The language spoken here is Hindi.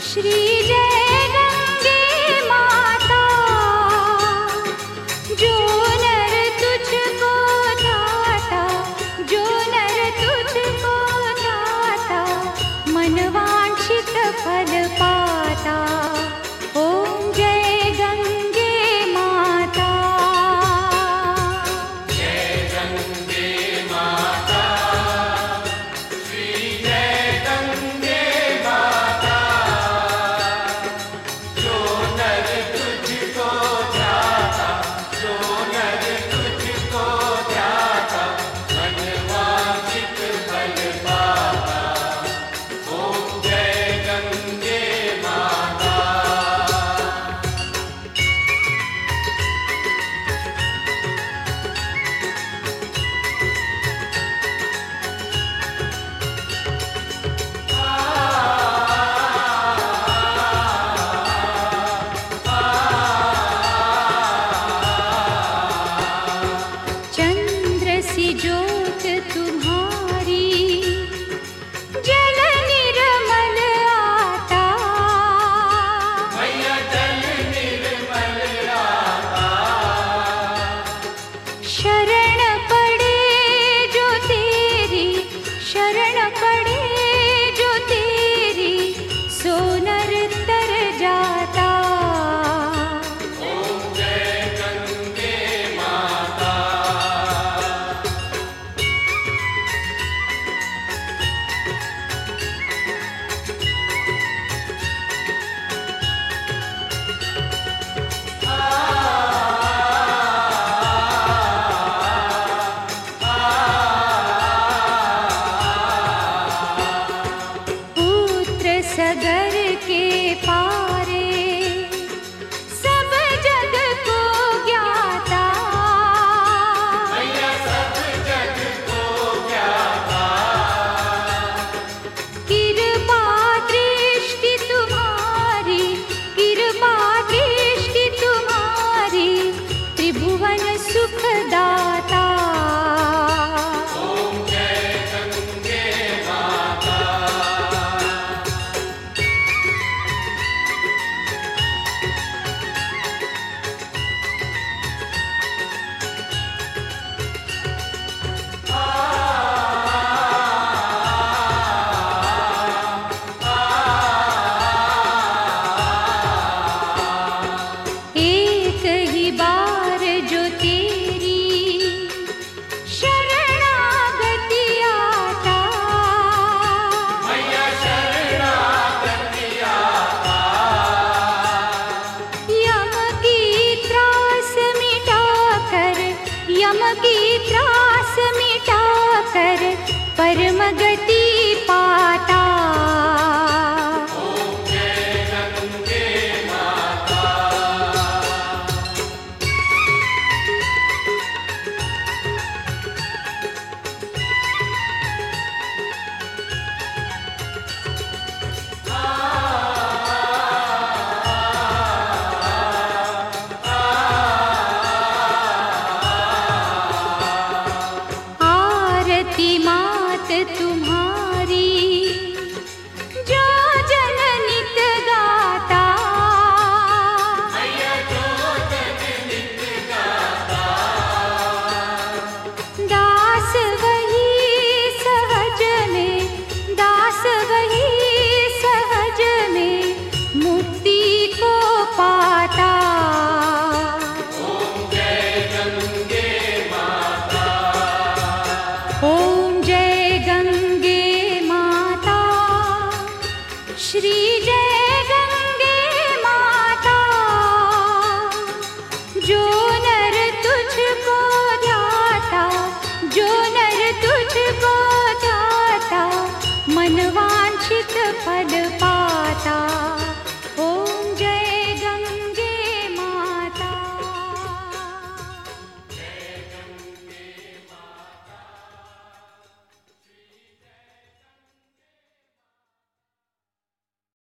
श्री जय गंगे माता, जो नर तुझको ध्याता, जो नर तुझको ध्याता, मनवांछित फल पाता। ओम जय गंगे माता। जय गंगे माता, श्री जय गंगे माता, जो नर तुझको ध्याता, जो नर तुझको ध्याता, मनवांछित फल पाता। ओम जय गंगे माता। चंद्र सी ज्योत तुम्हारी, जल निर्मल आता। मैया जल निर्मल आता, शरण पड़े जो तेरी, शरण पड़े जो तेरी, सो नर तर जाता। ओम जय गंगे माता। पुत्र सगर के पारे, सब जग को ज्ञाता। मैया सब जग को ज्ञाता, कृपा दृष्टि तुम्हारी, कृपा दृष्टि तुम्हारी, त्रिभुवन सुखदाता। ओम जय गंगे माता। एक ही बार जो तेरी शरणागति आता। मैया शरणागति आता, यम की त्रास मिटाकर, यम की त्रास मिटाकर, परम गति पाता। ओम जय गंगे माता। आरती मात तुम्हारी, जो जन नित गाता। मैया जो जग नित गाता, दास वही सहज में, दास वही सहज में, मुक्ति को पाता। ओम जय गंगे माता। ओम जय गंगे माता, श्री जय गंगे माता, जो नर तुझको ध्याता, जो नर तुझको ध्याता, मनवांछित फल पाता।